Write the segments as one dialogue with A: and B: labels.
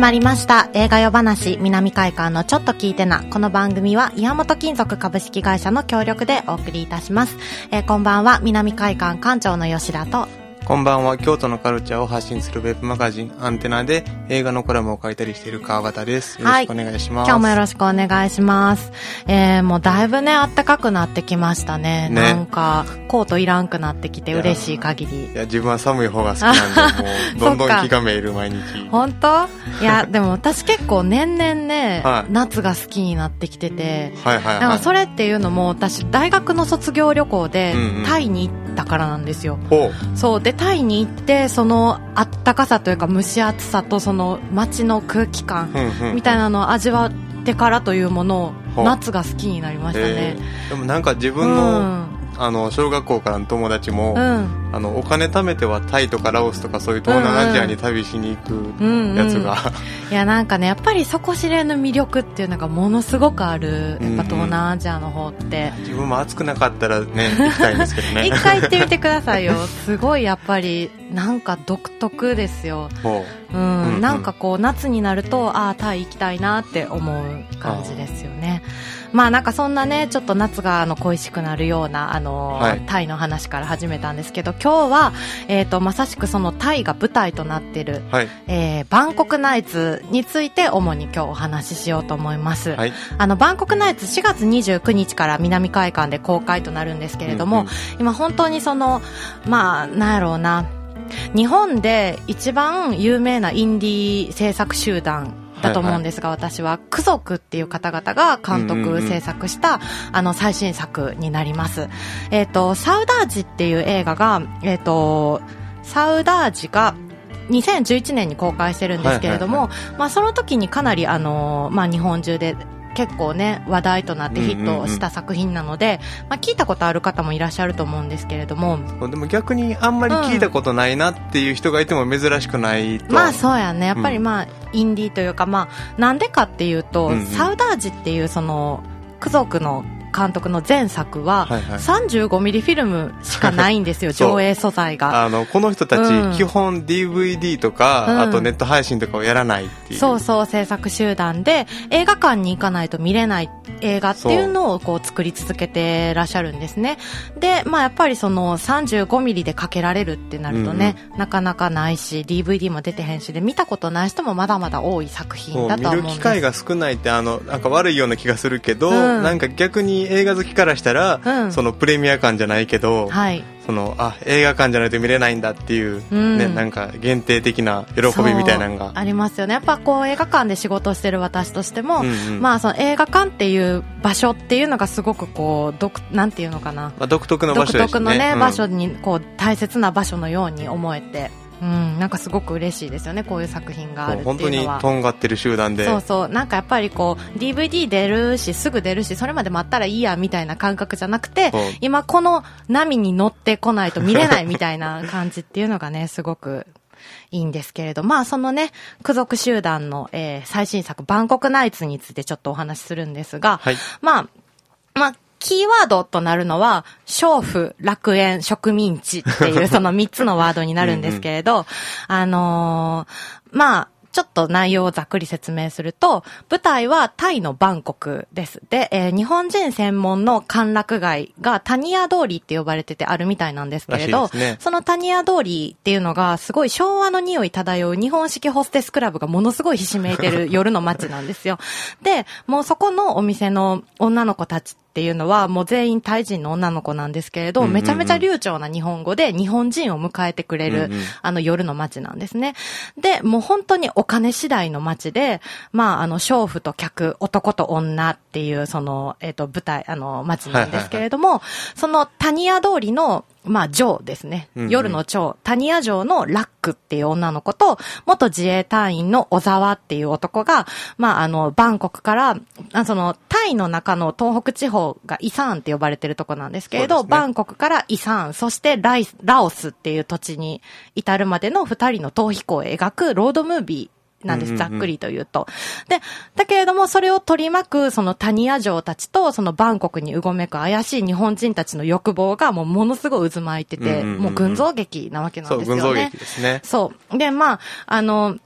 A: まりました映画夜話南海館のちょっと聞いてな。この番組は岩本金属株式会社の協力でお送りいたします。こんばんは、南海館館長の吉田と、
B: こんばんは、京都のカルチャーを発信するウェブマガジンアンテナで映画のコラムを書いたりしている川端です。よろしくお願いします。
A: 今日もよろしくお願いします。もうだいぶね、暖かくなってきましたね。なんかコートいらんくなってきて嬉しい限り。
B: いや、自分は寒い方が好きなんで、もうどんどん気がめいる毎日。
A: 本当？いや、でも私結構年々ね、夏が好きになってきてて、だからそれっていうのも私大学の卒業旅行でタイに行ったからなんですよ。そうで、タイに行ってそのあったかさというか蒸し暑さとその街の空気感みたいなのを味わってからというものを夏が好きになりましたね。
B: でもなんか自分の、小学校からの友達も、お金貯めてはタイとかラオスとかそういう東南アジアに旅しに行くやつが、
A: いや、なんかね、やっぱり底知れぬ魅力っていうのがものすごくある。やっぱ東南アジアの方って、
B: 自分も暑くなかったらね、行きたいんですけどね。
A: 一回行ってみてくださいよ。すごいやっぱりなんか独特ですよ。なんかこう夏になるとタイ行きたいなって思う感じですよね。まあなんかそんなね、ちょっと夏が恋しくなるようなタイの話から始めたんですけど、今日はまさしくそのタイが舞台となっている、バンコクナイツについて主に今日お話ししようと思います。バンコクナイツ4月29日から南海館で公開となるんですけれども、今本当にそのなんやろうな、日本で一番有名なインディー制作集団だと思うんですが、私はク族っていう方々が監督制作した最新作になります。サウダージっていう映画がサウダージが2011年に公開してるんですけれども、その時にかなり日本中で結構ね話題となってヒットした作品なので、聞いたことある方もいらっしゃると思うんですけれども、
B: でも逆にあんまり聞いたことないなっていう人がいても珍しくないと、
A: そうやね、やっぱりインディーというか、なんでかっていうと、サウダージっていうそのク族の監督の前作は35ミリフィルムしかないんですよ、上映素材が。
B: この人たち、基本 DVD とか、あとネット配信とかをやらないっていう。そう
A: 制作集団で映画館に行かないと見れない映画っていうのをこう作り続けてらっしゃるんですね。で、やっぱりその35ミリでかけられるってなるとね、なかなかないし DVD も出てへんしで、見たことない人もまだまだ多い作品だと思うんです。
B: 見る機会が少ないってなんか悪いような気がするけど、なんか逆に映画好きからしたら、そのプレミア感じゃないけど、その映画館じゃないと見れないんだっていう、なんか限定的な喜びみたいなのが
A: ありますよね。やっぱこう映画館で仕事をしてる私としても、その映画館っていう場所っていうのがすごくこうなんていうのかな、
B: 独特の場所ですね。
A: 独特のね、場所にこう大切な場所のように思えて、なんかすごく嬉しいですよね、こういう作品があるっていうのは。
B: 本当にとんがってる集団で、
A: なんかやっぱりこう DVD 出るしすぐ出るし、それまで待ったらいいやみたいな感覚じゃなくて、今この波に乗ってこないと見れないみたいな感じっていうのがね、すごくいいんですけれど、そのね、ク族集団の、最新作バンコクナイツについてちょっとお話しするんですが、キーワードとなるのは、娼婦、楽園、植民地っていうその3つのワードになるんですけれど、ちょっと内容をざっくり説明すると、舞台はタイのバンコクです。で、日本人専門の歓楽街がタニヤ通りって呼ばれててあるみたいなんですけれど、そのタニヤ通りっていうのがすごい昭和の匂い漂う日本式ホステスクラブがものすごいひしめいてる夜の街なんですよ。で、もうそこのお店の女の子たちっていうのはもう全員タイ人の女の子なんですけれど、めちゃめちゃ流暢な日本語で日本人を迎えてくれる、夜の街なんですね。で、もう本当にお金次第の街で、娼婦と客、男と女っていうその、舞台、街なんですけれども、そのタニヤ通りのジョーですね。夜の蝶、タニヤ城のラックっていう女の子と、元自衛隊員の小沢っていう男が、バンコクから、タイの中の東北地方がイサーンって呼ばれてるとこなんですけれど、バンコクからイサーン、そしてラオスっていう土地に至るまでの二人の逃避行を描くロードムービー、なんです、ざっくりと言うと。で、だけれども、それを取り巻く、そのタニヤ城たちと、そのバンコクにうごめく怪しい日本人たちの欲望が、もうものすごい渦巻いてて、もう群像劇なわけなんですよね。
B: そう、群像劇ですね。
A: そう。で、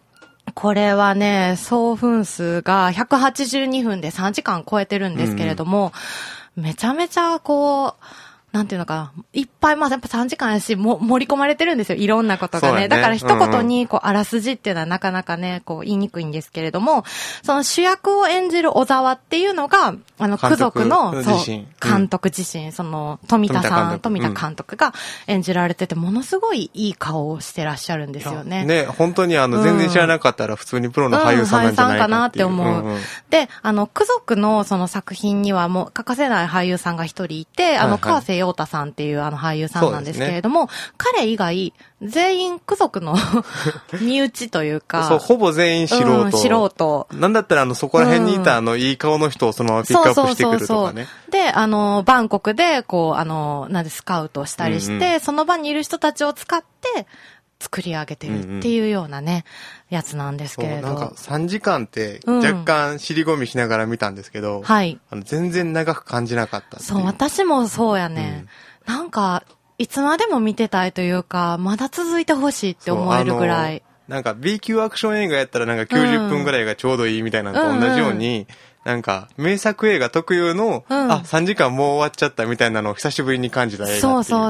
A: これはね、総分数が182分で3時間超えてるんですけれども、めちゃめちゃこう、なんていうのかな。いっぱい、まあ、やっぱ3時間やし、盛り込まれてるんですよ。いろんなことがね。だから一言に、こう、あらすじっていうのはなかなかね、こう、言いにくいんですけれども、その主役を演じる小沢っていうのが、ク族の、そう、監督自身、その、富田監督が演じられてて、ものすごいいい顔をしてらっしゃるんですよね。
B: ね、本当に全然知らなかったら普通にプロの俳優さんなんじゃないかなって思う。
A: で、ク族のその作品にはもう欠かせない俳優さんが一人いて、川瀬陽太さんっていう俳優さんなんですけれども、彼以外、全員ク族の身内というか。
B: そう、ほぼ全員素人。
A: 素人。
B: なんだったらそこら辺にいたいい顔の人をそのままピックアップしてくるとかね。
A: で、バンコクで、こう、なんでスカウトしたりして、その場にいる人たちを使って、作り上げてるっていうようなね、やつなんですけれど。
B: なんか3時間って若干尻込みしながら見たんですけど、はい。全然長く感じなかった。
A: そう、私もそうやね。なんか、いつまでも見てたいというか、まだ続いてほしいって思えるぐらい。
B: なんか B 級アクション映画やったらなんか90分ぐらいがちょうどいいみたいなのと同じように、なんか、名作映画特有の、3時間もう終わっちゃったみたいなのを久しぶりに感じた映画っていう。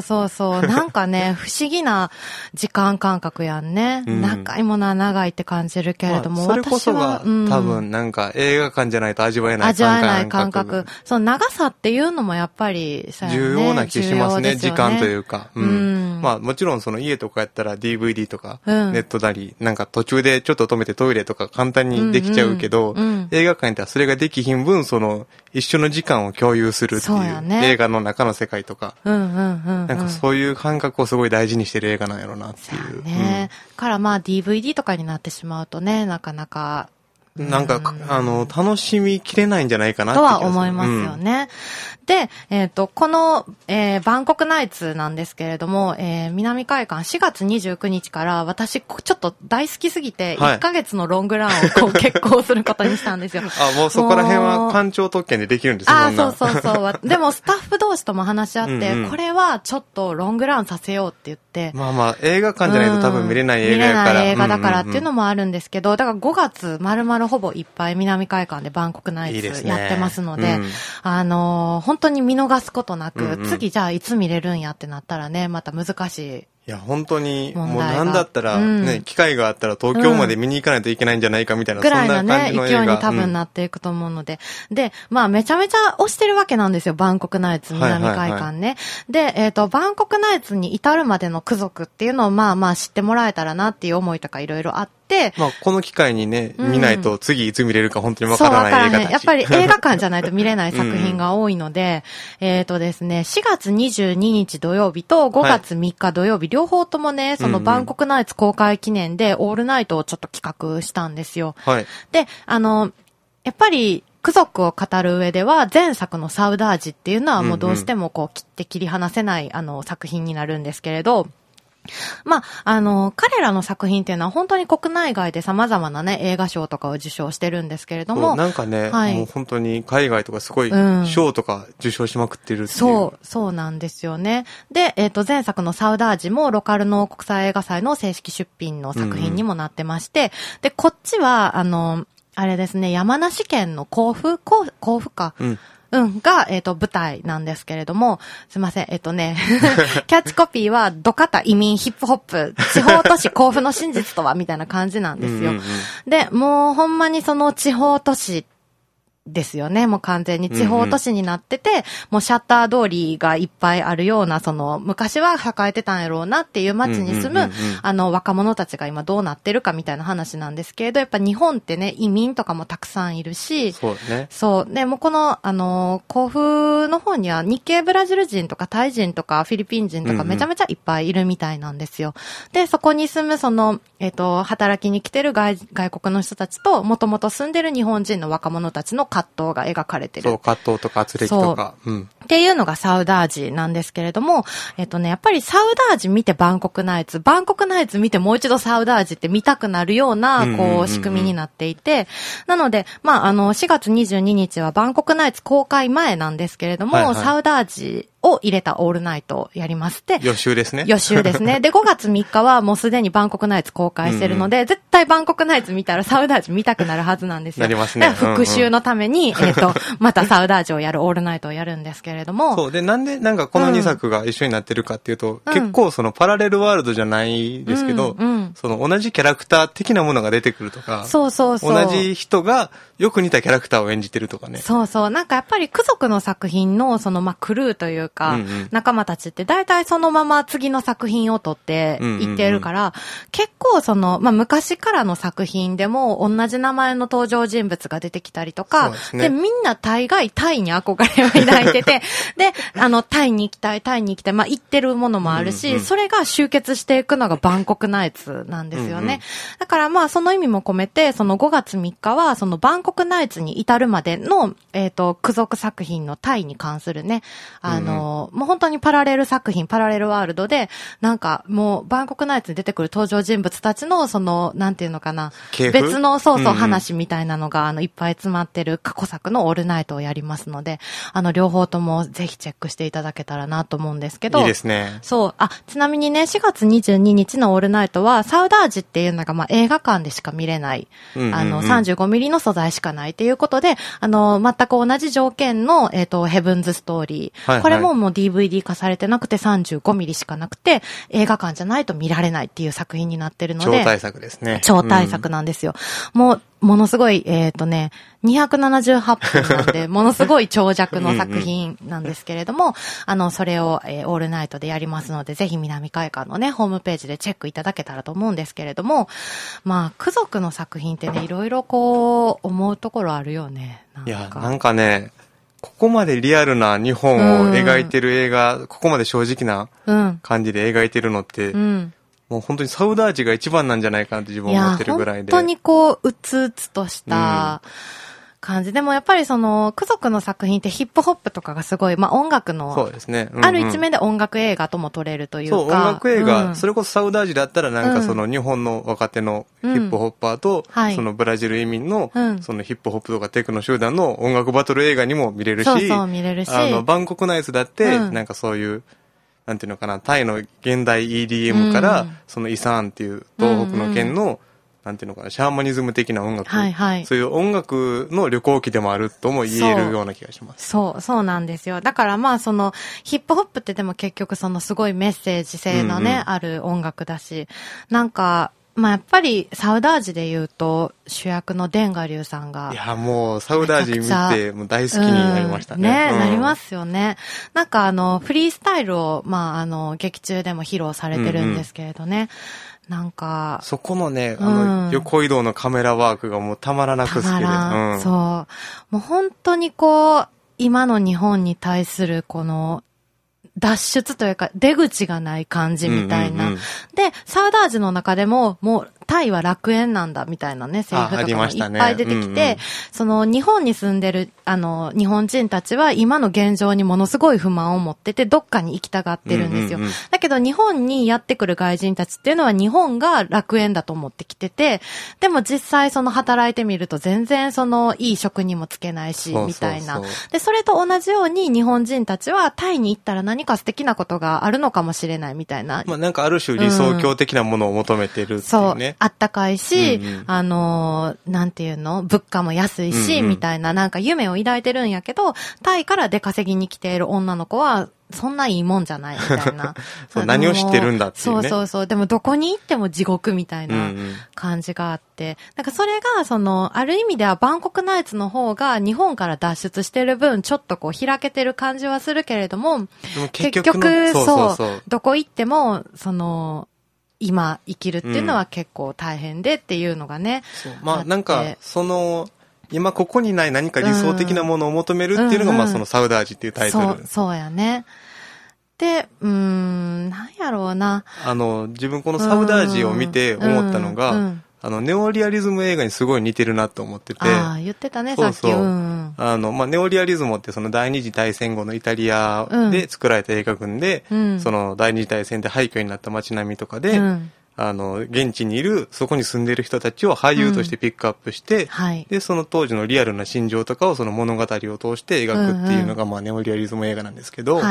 A: そう。なんかね、不思議な時間感覚やんね。長いものは長いって感じるけれども、
B: それこそが、多分なんか映画館じゃないと味わえない感覚。
A: その長さっていうのもやっぱり、
B: 重要な気しますね、時間というか。まあもちろんその家とかやったら DVD とか、ネットなり、なんか途中でちょっと止めてトイレとか簡単にできちゃうけど、映画館やったらそれができひん分、一緒の時間を共有するっていう、映画の中の世界とか、なんかそういう感覚をすごい大事にしてる映画なんやろうなっていう。
A: ね。からまあ DVD とかになってしまうとね、なかなか、
B: なんか、楽しみきれないんじゃないかなって
A: とは思いますよね。で、この、バンコクナイツなんですけれども、南海館4月29日から私、ちょっと大好きすぎて、1ヶ月のロングランをこう決行することにしたんですよ。
B: もうそこら辺は官庁特権でできるんですよ。
A: そう。でもスタッフ同士とも話し合って、これはちょっとロングランさせようって言って。
B: まあ、映画館じゃないと多分見れない映画やから。
A: 見れない映画だからっていうのもあるんですけど、だから5月丸々ほぼいっぱい南海館でバンコクナイツやってますので、本当に見逃すことなく、次じゃあいつ見れるんやってなったらね、また難しい。
B: いや、本当に、もうなんだったら、ね、機会があったら東京まで見に行かないといけないんじゃないかみたいな、
A: そんな感じの映画。ぐらいのね、勢いに多分なっていくと思うので。で、まあ、めちゃめちゃ推してるわけなんですよ、バンコクナイツ、南海館ね。で、バンコクナイツに至るまでのク族っていうのをまあ知ってもらえたらなっていう思いとかいろいろあって、
B: まあ、この機会にね、見ないと次いつ見れるか本当にわからない映画たち。
A: やっぱり映画館じゃないと見れない作品が多いので、ですね、4月22日土曜日と5月3日土曜日、両方ともね、そのバンコクナイツ公開記念でオールナイトをちょっと企画したんですよ。はい。で、やっぱり、ク族を語る上では前作のサウダージっていうのはもうどうしてもこう切り離せない作品になるんですけれど、まあ、彼らの作品っていうのは本当に国内外で様々なね、映画賞とかを受賞してるんですけれども。
B: なんかね、もう本当に海外とかすごい賞とか受賞しまくってるっていう。
A: そうなんですよね。で、前作のサウダージもロカルの国際映画祭の正式出品の作品にもなってまして、で、こっちは、あれですね、山梨県の甲府か。が、舞台なんですけれども、すいません、キャッチコピーは、ドカタ移民ヒップホップ、地方都市甲府の真実とは、みたいな感じなんですよ。で、もうほんまにその地方都市ですよね。もう完全に地方都市になってて、もうシャッター通りがいっぱいあるような、昔は栄えてたんやろうなっていう街に住む、若者たちが今どうなってるかみたいな話なんですけれど、やっぱ日本ってね、移民とかもたくさんいるし、
B: そうね。
A: そう。で、もうこの、甲府の方には日系ブラジル人とかタイ人とかフィリピン人とかめちゃめちゃいっぱいいるみたいなんですよ。で、そこに住む働きに来てる外国の人たちと、もともと住んでる日本人の若者たちの葛藤が描かれてる。
B: そう、葛藤とか圧力とか。
A: っていうのがサウダージなんですけれども、やっぱりサウダージ見てバンコクナイツ見てもう一度サウダージって見たくなるような、仕組みになっていて、なので、まあ、4月22日はバンコクナイツ公開前なんですけれども、サウダージを入れたオールナイトをやりますって。
B: 予習ですね。
A: 予習ですね。で、5月3日はもうすでにバンコクナイツ公開してるので、絶対バンコクナイツ見たらサウダージ見たくなるはずなんですよ。
B: なりますね。
A: 復習のために、またサウダージをやるオールナイトをやるんですけれども。
B: そう。で、なんで、なんかこの2作が一緒になってるかっていうと、結構そのパラレルワールドじゃないですけど、その同じキャラクター的なものが出てくるとか、
A: そうそうそう。
B: 同じ人がよく似たキャラクターを演じてるとかね。
A: そうそう。なんかやっぱりク族の作品のそのクルーというか、仲間たちって大体そのまま次の作品を撮っていってるから、結構その、昔からの作品でも同じ名前の登場人物が出てきたりとか、で、みんな大概タイに憧れを抱いてて、で、タイに行きたい、行ってるものもあるし、それが集結していくのがバンコクナイツなんですよね。だからその意味も込めて、その5月3日は、そのバンコクナイツに至るまでの、ク族作品のタイに関するね、もう本当にパラレル作品、パラレルワールドで、なんかもうバンコクナイツに出てくる登場人物たちの、その、なんていうのかな、別の、話みたいなのが、いっぱい詰まってる過去作のオールナイトをやりますので、両方ともぜひチェックしていただけたらなと思うんですけど。
B: いいですね。
A: そう。ちなみにね、4月22日のオールナイトは、サウダージっていうのが、映画館でしか見れない、35ミリの素材しかないということで、全く同じ条件の、ヘブンズストーリー。これももう DVD 化されてなくて35ミリしかなくて、映画館じゃないと見られないっていう作品になってるので。
B: 超大作ですね。
A: 超大作なんですよ。ものすごい、278分なんで、ものすごい長尺の作品なんですけれども、それを、オールナイトでやりますので、ぜひ南海館のね、ホームページでチェックいただけたらと思うんですけれども、ク族の作品ってね、いろいろこう、思うところあるよね。
B: いや、なんかね、ここまでリアルな日本を描いてる映画、ここまで正直な感じで描いてるのって、もう本当にサウダージが一番なんじゃないかなって自分思ってるぐらいで。
A: 本当にこう、うつうつとした感じ。でもやっぱりその、ク族の作品ってヒップホップとかがすごい、音楽の、
B: そうですね。
A: ある一面で音楽映画とも取れるというか。
B: そう、音楽映画、それこそサウダージだったらなんかその日本の若手のヒップホッパーと、そのブラジル移民の、そのヒップホップとかテクノ集団の音楽バトル映画にも見れるし、
A: そう見れるし、
B: バンコクナイツだって、なんかそういう、なんていうのかな、タイの現代 EDM から、そのイサーンっていう東北の県の、なんていうのかな、シャーマニズム的な音楽、そういう音楽の旅行記でもあるとも言えるような気がします。
A: そうなんですよ。だからその、ヒップホップってでも結局そのすごいメッセージ性のね、ある音楽だし、なんか、やっぱりサウダージで言うと主役のデンガリュウさんが。
B: いや、もうサウダージ見てもう大好きになりましたね。
A: なりますよね。なんかフリースタイルを、劇中でも披露されてるんですけれどね。なんか。
B: そこのね、横移動のカメラワークがもうたまらなく好きで。そう。
A: もう本当にこう、今の日本に対するこの、脱出というか出口がない感じみたいな。で、サウダージの中でももうタイは楽園なんだみたいなね、セリフとかもいっぱい出てきて、その日本に住んでる日本人たちは今の現状にものすごい不満を持っててどっかに行きたがってるんですよ。だけど日本にやってくる外人たちっていうのは日本が楽園だと思ってきてて、でも実際その働いてみると全然そのいい職にもつけないし、みたいな。で、それと同じように日本人たちはタイに行ったら何か素敵なことがあるのかもしれないみたいな。
B: なんかある種理想郷的なものを求めてるっていうね。
A: そう。あったかいし、なんていうの？物価も安いし、みたいななんか夢を抱いてるんやけど、タイから出稼ぎに来ている女の子は、そんないいもんじゃないみたいな。
B: そう、何を知ってるんだっていうね。
A: そう。でもどこに行っても地獄みたいな感じがあって。なんかそれが、ある意味ではバンコクナイツの方が日本から脱出してる分、ちょっとこう開けてる感じはするけれども、結局、どこ行っても、今生きるっていうのは結構大変でっていうのがね。
B: なんか、今ここにない何か理想的なものを求めるっていうのが、そのサウダージっていうタイトル。
A: そうやね。で、なんやろうな。
B: 自分このサウダージを見て思ったのが、ネオリアリズム映画にすごい似てるなと思ってて。
A: 言ってたね、さっき。
B: ネオリアリズムってその第二次大戦後のイタリアで作られた映画群で、その第二次大戦で廃墟になった街並みとかで、現地にいる、そこに住んでいる人たちを俳優としてピックアップして、で、その当時のリアルな心情とかをその物語を通して描くっていうのが、ネオリアリズム映画なんですけど、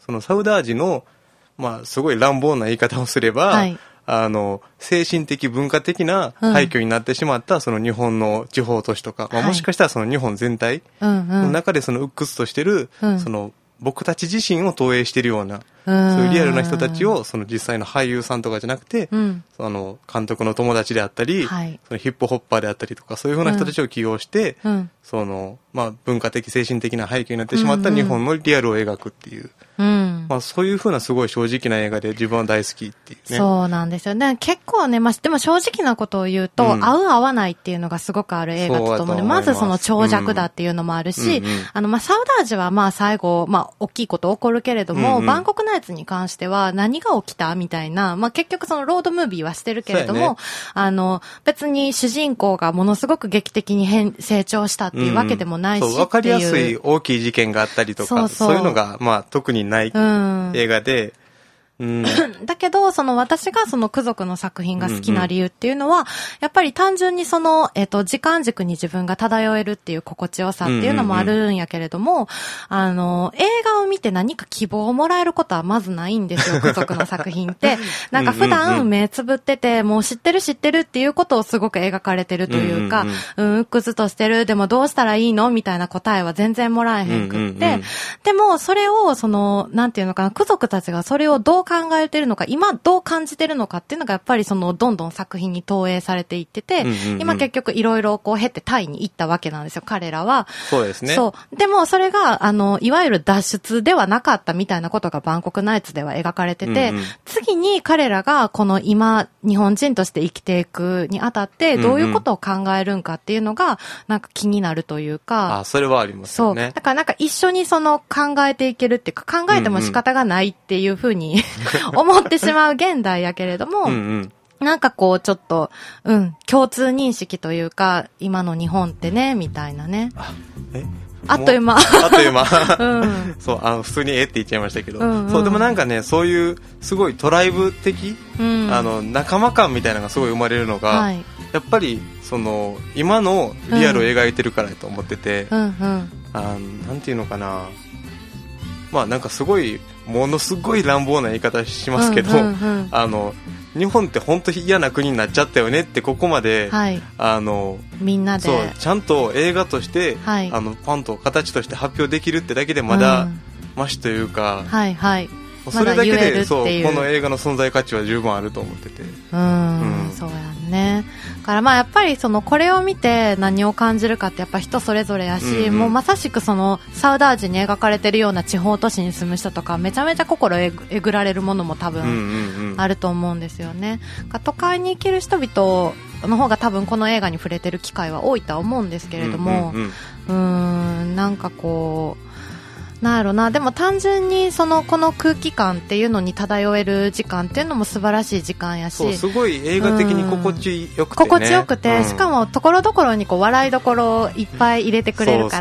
B: そのサウダージの、すごい乱暴な言い方をすれば、はい、精神的文化的な廃墟になってしまったその日本の地方都市とか、もしかしたらその日本全体の中でその鬱屈としてる、その僕たち自身を投影しているような、そういうリアルな人たちをその実際の俳優さんとかじゃなくて、その監督の友達であったり、はい、そのヒップホッパーであったりとか、そういうふうな人たちを起用して、その文化的精神的な背景になってしまった日本のリアルを描くっていう、そういうふうなすごい正直な映画で自分は大好きっていうね。
A: そうなんですよね。結構ね、でも正直なことを言うと、合う合わないっていうのがすごくある映画だと思うので、まずその長尺だっていうのもあるし、サウダージは最後、大きいこと起こるけれども、バンコクナイツに関しては何が起きたみたいな、結局そのロードムービーはしてるけれども、別に主人公がものすごく劇的に成長したっていうわけでもないし、
B: わかりやすい大きい事件があったりとか、そういうのが特にない映画で、
A: だけど、私がそのク族の作品が好きな理由っていうのは、やっぱり単純に時間軸に自分が漂えるっていう心地よさっていうのもあるんやけれども、映画を見て何か希望をもらえることはまずないんですよ、ク族の作品って。なんか普段目つぶってて、もう知ってるっていうことをすごく描かれてるというか、鬱屈としてる、でもどうしたらいいのみたいな答えは全然もらえへんくって、でもそれをなんていうのかな、ク族たちがそれをどう考えてるのか、今どう感じてるのかっていうのがやっぱりどんどん作品に投影されていってて、今結局いろいろ経てタイに行ったわけなんですよ、彼らは。
B: そうですね。
A: そう。でもそれが、いわゆる脱出ではなかったみたいなことがバンコクナイツでは描かれてて、次に彼らがこの今、日本人として生きていくにあたって、どういうことを考えるんかっていうのが、なんか気になるというか。
B: それはありますよね。
A: そう。だからなんか一緒に考えていけるっていうか、考えても仕方がないっていうふうに思ってしまう現代やけれども、なんかちょっと、共通認識というか、今の日本ってね、みたいなね。あっという間。
B: あっという間。そう、普通にって言っちゃいましたけど。そう、でもなんかね、そういう、すごいトライブ的、仲間感みたいなのがすごい生まれるのが、やっぱり、今のリアルを描いてるからと思ってて、なんていうのかな。なんかすごい、ものすごい乱暴な言い方しますけど、日本って本当に嫌な国になっちゃったよねってここまで、
A: みんなで
B: そうちゃんと映画として、パンと形として発表できるってだけでまだマシというか、それだけでこの映画の存在価値は十分あると思ってて、
A: そうやんね。だからやっぱりこれを見て何を感じるかってやっぱ人それぞれやし、もうまさしくサウダージに描かれてるような地方都市に住む人とかめちゃめちゃ心えぐられるものも多分あると思うんですよね。都会に生きる人々の方が多分この映画に触れてる機会は多いとは思うんですけれども、なんかなんやろな、でも単純にこの空気感っていうのに漂える時間っていうのも素晴らしい時間やし、
B: そうすごい映画的に心地よくてね、
A: 心地よくて、しかもところどころに笑いどころをいっぱい入れてくれるから、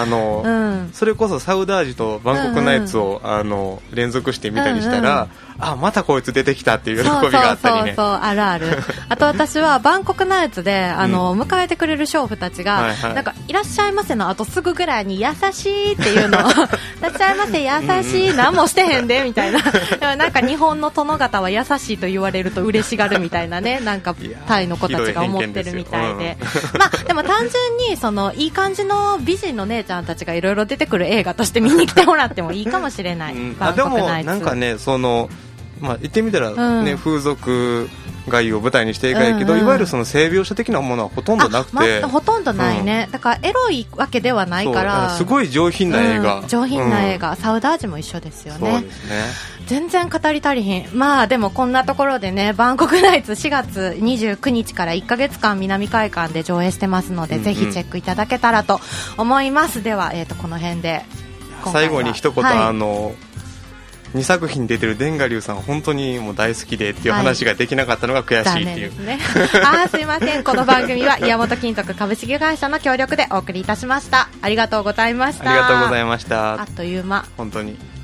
B: それこそサウダージとバンコクナイツを、連続して見たりしたら、またこいつ出てきたっていう喜びがあったりね。
A: そうあるある。あと私はバンコクナイツで迎えてくれる娼婦たちが、なんかいらっしゃいませのあとすぐぐらいに優しいっていうのをいらっしゃいませ優しい何もしてへんでみたいな。なんか日本の殿方は優しいと言われると嬉しがるみたいなね、なんかタイの子たちが思ってるみたいで、でも単純にいい感じの美人の姉ちゃんたちがいろいろ出てくる映画として見に来てもらってもいいかもしれない。バンコクナイツ。
B: でもなんかね、言ってみたらね、風俗街を舞台にして映画やけど、いわゆる整描写的なものはほとんどなくて、
A: ほとんどないね。だからエロいわけではないから、
B: すごい上品な映画、
A: 上品な映画、サウダージも一緒ですよね。
B: そうですね。
A: 全然語り足りひん。でもこんなところでね、バンコクナイツ4月29日から1ヶ月間南海館で上映してますので、ぜひチェックいただけたらと思います。では、この辺で
B: 最後に一言、2作品出てるデンガリュウさん本当にもう大好きでっていう話ができなかったのが悔しいっていう、
A: 残念ですね。すいません。この番組は岩本金属株式会社の協力でお送りいたしました。ありがとうございました。
B: ありがとうございました。
A: あっという間。
B: 本当に。